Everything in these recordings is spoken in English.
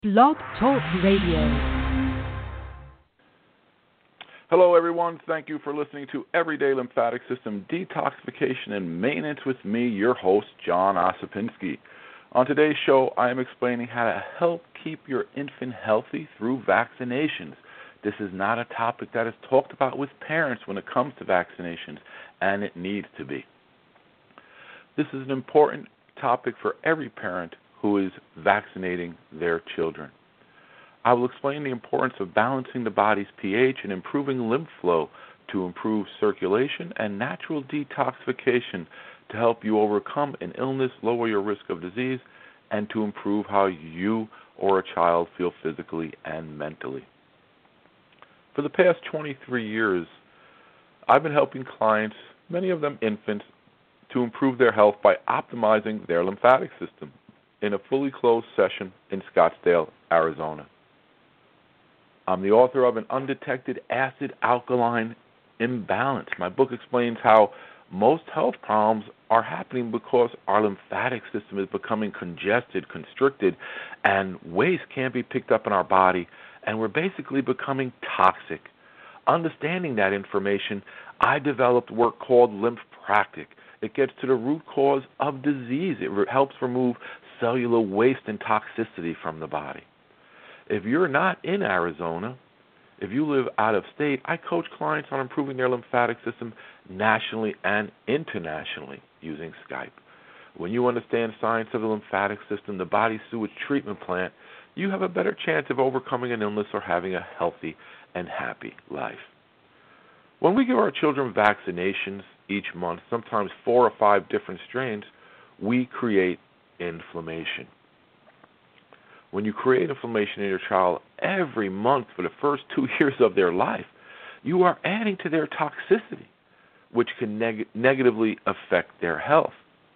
Blog Talk Radio. Hello, everyone. Thank you for listening to Everyday Lymphatic System Detoxification and Maintenance with me, your host, John Osipinski. On today's show, I am explaining how to help keep your infant healthy through vaccinations. This is not a topic that is talked about with parents when it comes to vaccinations, and it needs to be. This is an important topic for every parent who is vaccinating their children. I will explain the importance of balancing the body's pH and improving lymph flow to improve circulation and natural detoxification to help you overcome an illness, lower your risk of disease, and to improve how you or a child feel physically and mentally. For the past 23 years, I've been helping clients, many of them infants, to improve their health by optimizing their lymphatic system in a fully closed session in Scottsdale, Arizona. I'm the author of An Undetected Acid-Alkaline Imbalance. My book explains how most health problems are happening because our lymphatic system is becoming congested, constricted, and waste can't be picked up in our body, and we're basically becoming toxic. Understanding that information, I developed work called Lymphpractic. It gets to the root cause of disease. It helps remove cellular waste and toxicity from the body. If you're not in Arizona, if you live out of state, I coach clients on improving their lymphatic system nationally and internationally using Skype. When you understand science of the lymphatic system, the body's sewage treatment plant, you have a better chance of overcoming an illness or having a healthy and happy life. When we give our children vaccinations each month, sometimes 4 or 5 different strains, we create inflammation. When you create inflammation in your child every month for the first 2 years of their life, you are adding to their toxicity, which can negatively affect their health.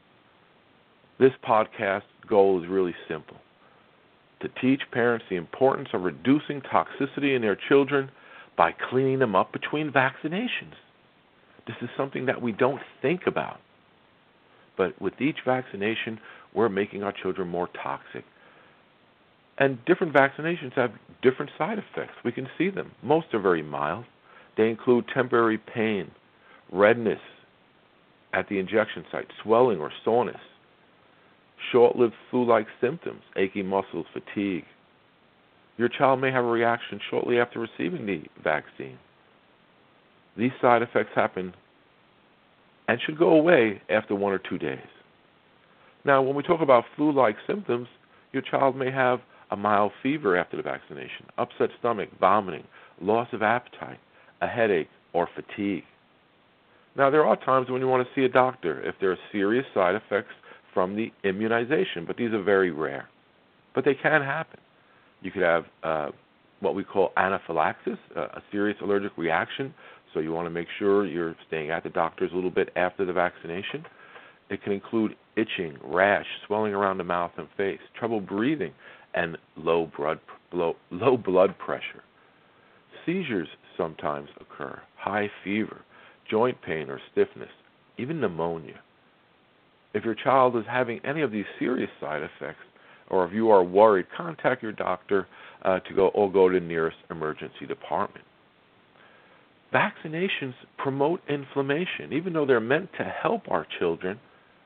This podcast goal is really simple: to teach parents the importance of reducing toxicity in their children by cleaning them up between vaccinations. This is something that we don't think about. But with each vaccination, we're making our children more toxic. And different vaccinations have different side effects. We can see them. Most are very mild. They include temporary pain, redness at the injection site, swelling or soreness, short-lived flu-like symptoms, achy muscles, fatigue. Your child may have a reaction shortly after receiving the vaccine. These side effects happen and should go away after 1 or 2 days. Now, when we talk about flu-like symptoms, your child may have a mild fever after the vaccination, upset stomach, vomiting, loss of appetite, a headache, or fatigue. Now, there are times when you want to see a doctor if there are serious side effects from the immunization, but these are very rare. But they can happen. You could have what we call anaphylaxis, a serious allergic reaction, so you want to make sure you're staying at the doctor's a little bit after the vaccination. It can include itching, rash, swelling around the mouth and face, trouble breathing, and low blood pressure. Seizures sometimes occur, high fever, joint pain or stiffness, even pneumonia. If your child is having any of these serious side effects, or if you are worried, contact your doctor to go to the nearest emergency department. Vaccinations promote inflammation. Even though they're meant to help our children,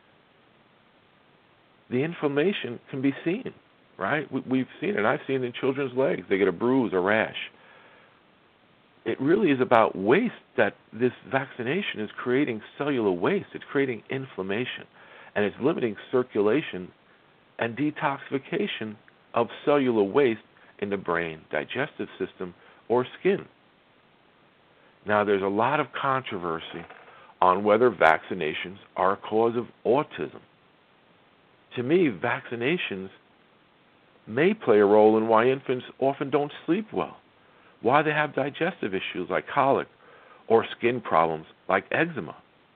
the inflammation can be seen, right? We've seen it. I've seen it in children's legs. They get a bruise, a rash. It really is about waste that this vaccination is creating cellular waste. It's creating inflammation, and it's limiting circulation and detoxification of cellular waste in the brain, digestive system, or skin. Now, there's a lot of controversy on whether vaccinations are a cause of autism. To me, vaccinations may play a role in why infants often don't sleep well, why they have digestive issues like colic, or skin problems like eczema.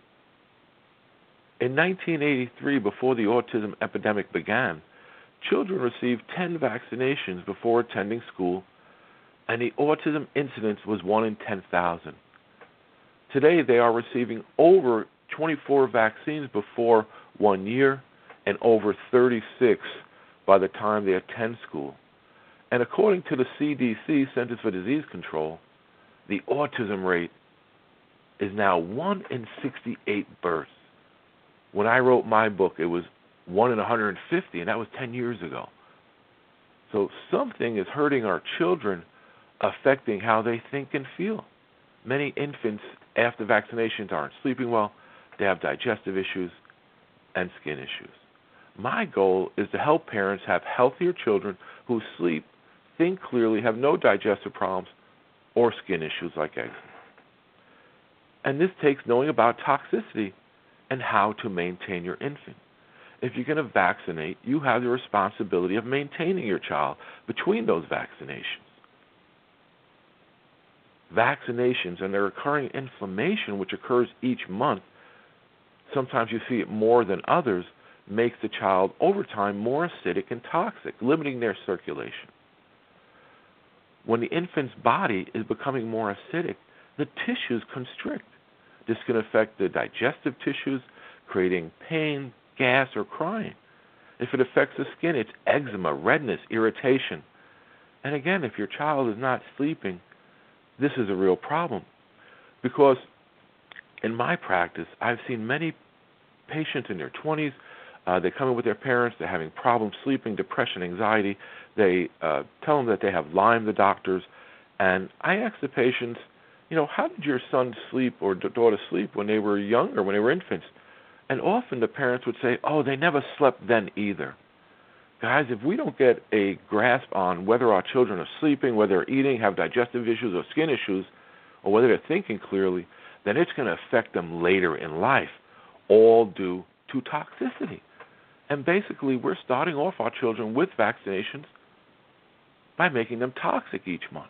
In 1983, before the autism epidemic began, children received 10 vaccinations before attending school, and the autism incidence was 1 in 10,000. Today, they are receiving over 24 vaccines before 1 year and over 36 by the time they attend school. And according to the CDC, Centers for Disease Control, the autism rate is now 1 in 68 births. When I wrote my book, it was 1 in 150, and that was 10 years ago. So something is hurting our children, affecting how they think and feel. Many infants after vaccinations aren't sleeping well. They have digestive issues and skin issues. My goal is to help parents have healthier children who sleep, think clearly, have no digestive problems or skin issues like eczema. And this takes knowing about toxicity and how to maintain your infant. If you're going to vaccinate, you have the responsibility of maintaining your child between those vaccinations. Vaccinations and the recurring inflammation which occurs each month, sometimes you see it more than others, makes the child over time more acidic and toxic, limiting their circulation. When the infant's body is becoming more acidic, the tissues constrict. This can affect the digestive tissues, creating pain, gas, or crying. If it affects the skin, it's eczema, redness, irritation. And again, if your child is not sleeping, this is a real problem. Because in my practice, I've seen many patients in their 20s. They come in with their parents. They're having problems sleeping, depression, anxiety. They tell them that they have Lyme, the doctors. And I ask the patients, how did your son sleep or daughter sleep when they were younger, when they were infants? And often the parents would say, they never slept then either. Guys, if we don't get a grasp on whether our children are sleeping, whether they're eating, have digestive issues or skin issues, or whether they're thinking clearly, then it's going to affect them later in life, all due to toxicity. And basically, we're starting off our children with vaccinations by making them toxic each month.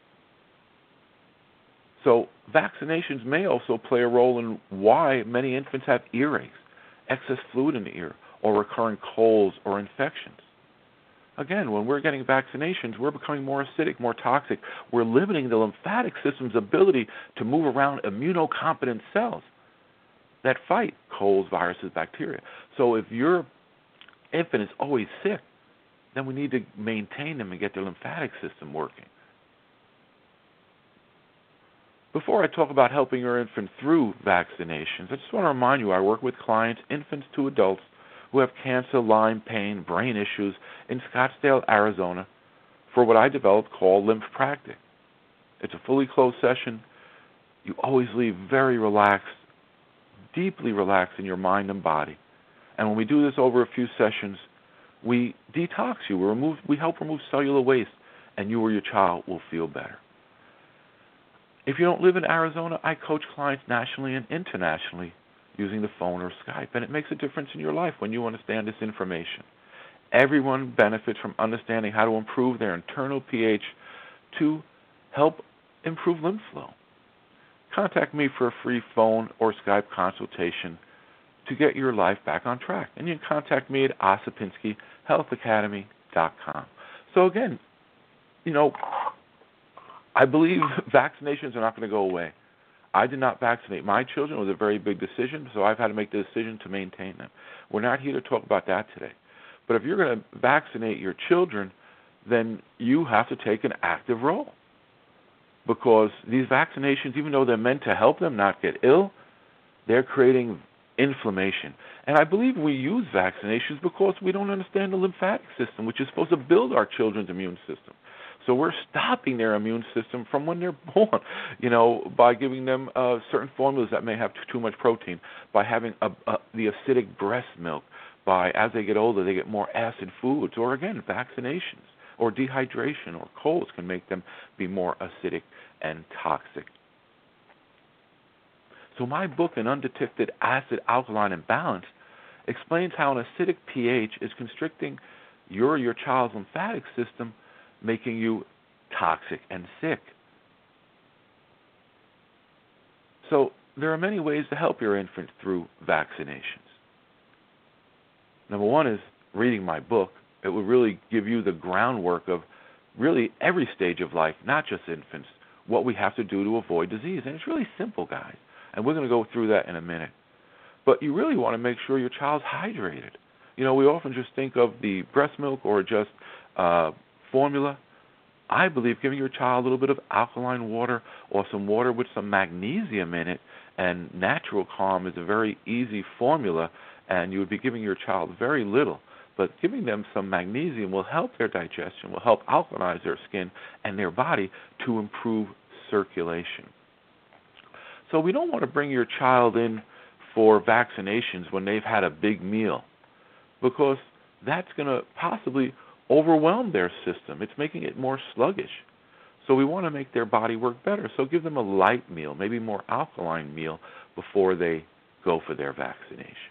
So vaccinations may also play a role in why many infants have earaches, excess fluid in the ear, or recurring colds or infections. Again, when we're getting vaccinations, we're becoming more acidic, more toxic. We're limiting the lymphatic system's ability to move around immunocompetent cells that fight colds, viruses, bacteria. So if your infant is always sick, then we need to maintain them and get their lymphatic system working. Before I talk about helping your infant through vaccinations, I just want to remind you I work with clients, infants to adults, who have cancer, Lyme, pain, brain issues in Scottsdale, Arizona, for what I developed called Lymphpractic. It's a fully closed session. You always leave very relaxed, deeply relaxed in your mind and body. And when we do this over a few sessions, we detox you. We help remove cellular waste, and you or your child will feel better. If you don't live in Arizona, I coach clients nationally and internationally using the phone or Skype, and it makes a difference in your life when you understand this information. Everyone benefits from understanding how to improve their internal pH to help improve lymph flow. Contact me for a free phone or Skype consultation to get your life back on track. And you can contact me at osipinskihealthacademy.com. So again, I believe vaccinations are not going to go away. I did not vaccinate my children. It was a very big decision, so I've had to make the decision to maintain them. We're not here to talk about that today. But if you're going to vaccinate your children, then you have to take an active role. Because these vaccinations, even though they're meant to help them not get ill, they're creating inflammation. And I believe we use vaccinations because we don't understand the lymphatic system, which is supposed to build our children's immune system. So we're stopping their immune system from when they're born, by giving them certain formulas that may have too much protein, by having the acidic breast milk, by as they get older they get more acid foods, or again, vaccinations, or dehydration or colds can make them be more acidic and toxic. So my book, An Undetected Acid Alkaline Imbalance, explains how an acidic pH is constricting your child's lymphatic system, making you toxic and sick. So there are many ways to help your infant through vaccinations. Number one is reading my book. It will really give you the groundwork of really every stage of life, not just infants, what we have to do to avoid disease. And it's really simple, guys. And we're going to go through that in a minute. But you really want to make sure your child's hydrated. We often just think of the breast milk or just formula, I believe giving your child a little bit of alkaline water or some water with some magnesium in it, and Natural Calm is a very easy formula, and you would be giving your child very little. But giving them some magnesium will help their digestion, will help alkalinize their skin and their body to improve circulation. So we don't want to bring your child in for vaccinations when they've had a big meal, because that's going to possibly overwhelm their system. It's making it more sluggish. So we want to make their body work better. So give them a light meal, maybe more alkaline meal before they go for their vaccination.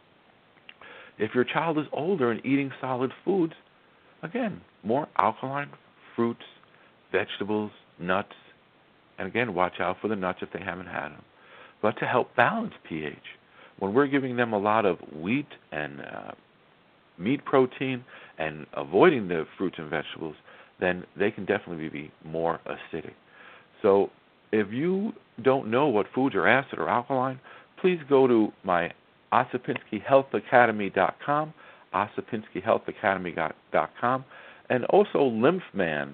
If your child is older and eating solid foods, again, more alkaline fruits, vegetables, nuts, and again, watch out for the nuts if they haven't had them. But to help balance pH, when we're giving them a lot of wheat and meat protein and avoiding the fruits and vegetables, then they can definitely be more acidic. So if you don't know what foods are acid or alkaline, please go to my OsipinskiHealthAcademy.com, OsipinskiHealthAcademy.com, and also Lymphman,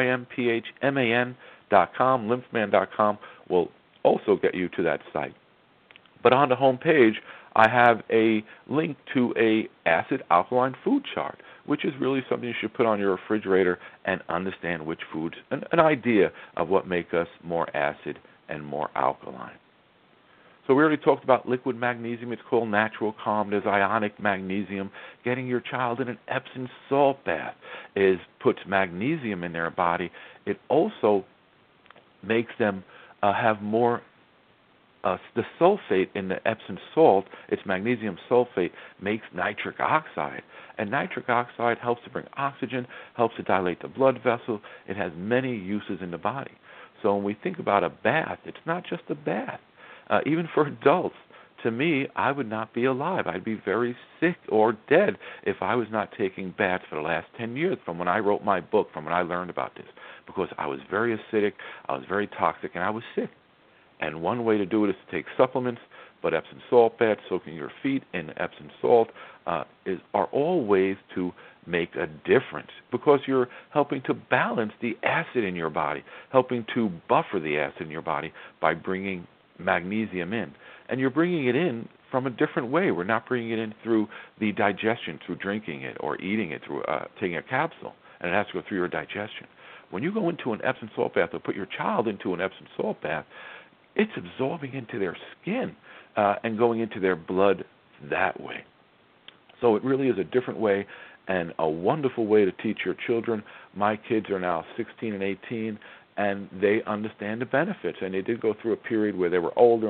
LYMPHMAN.com, Lymphman.com will also get you to that site. But on the home page, I have a link to a acid alkaline food chart, which is really something you should put on your refrigerator and understand which foods, an idea of what make us more acid and more alkaline. So we already talked about liquid magnesium. It's called Natural Calm. There's ionic magnesium. Getting your child in an Epsom salt bath puts magnesium in their body. It also makes them have more the sulfate in the Epsom salt. It's magnesium sulfate, makes nitric oxide. And nitric oxide helps to bring oxygen, helps to dilate the blood vessel. It has many uses in the body. So when we think about a bath, it's not just a bath. Even for adults, to me, I would not be alive. I'd be very sick or dead if I was not taking baths for the last 10 years, from when I wrote my book, from when I learned about this, because I was very acidic, I was very toxic, and I was sick. And one way to do it is to take supplements, but Epsom salt baths, soaking your feet in Epsom salt, are all ways to make a difference, because you're helping to balance the acid in your body, helping to buffer the acid in your body by bringing magnesium in. And you're bringing it in from a different way. We're not bringing it in through the digestion, through drinking it or eating it, through taking a capsule, and it has to go through your digestion. When you go into an Epsom salt bath or put your child into an Epsom salt bath, it's absorbing into their skin and going into their blood that way. So it really is a different way and a wonderful way to teach your children. My kids are now 16 and 18, and they understand the benefits. And they did go through a period where they were older